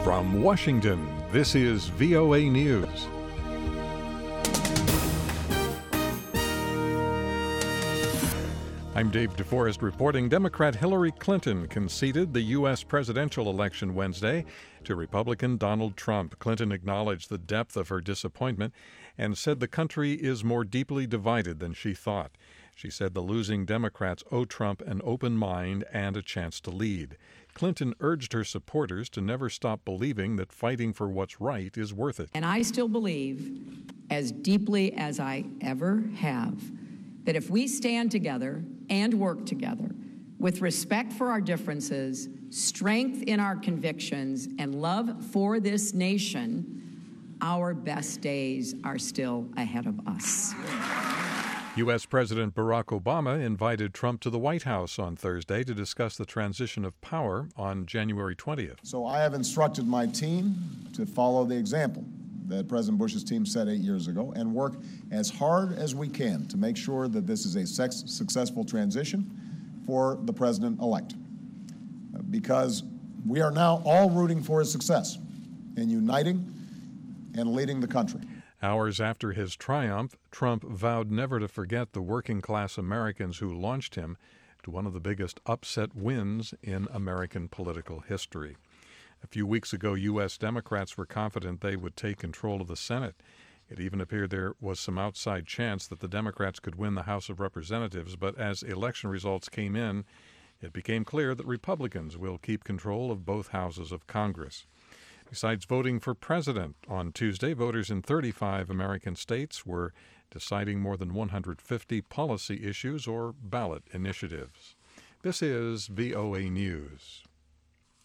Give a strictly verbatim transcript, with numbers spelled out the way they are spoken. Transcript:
From Washington, this is V O A News. I'm Dave DeForest reporting. Democrat Hillary Clinton conceded the U S presidential election Wednesday to Republican Donald Trump. Clinton acknowledged the depth of her disappointment and said the country is more deeply divided than she thought. She said the losing Democrats owe Trump an open mind and a chance to lead. Clinton urged her supporters to never stop believing that fighting for what's right is worth it. And I still believe, as deeply as I ever have, that if we stand together and work together with respect for our differences, strength in our convictions, and love for this nation, our best days are still ahead of us. U S. President Barack Obama invited Trump to the White House on Thursday to discuss the transition of power on January twentieth. So I have instructed my team to follow the example that President Bush's team set eight years ago and work as hard as we can to make sure that this is a sex- successful transition for the president-elect. Because we are now all rooting for his success in uniting and leading the country. Hours after his triumph, Trump vowed never to forget the working-class Americans who launched him to one of the biggest upset wins in American political history. A few weeks ago, U S. Democrats were confident they would take control of the Senate. It even appeared there was some outside chance that the Democrats could win the House of Representatives, but as election results came in, it became clear that Republicans will keep control of both houses of Congress. Besides voting for president on Tuesday, voters in thirty-five American states were deciding more than one hundred fifty policy issues or ballot initiatives. This is V O A News.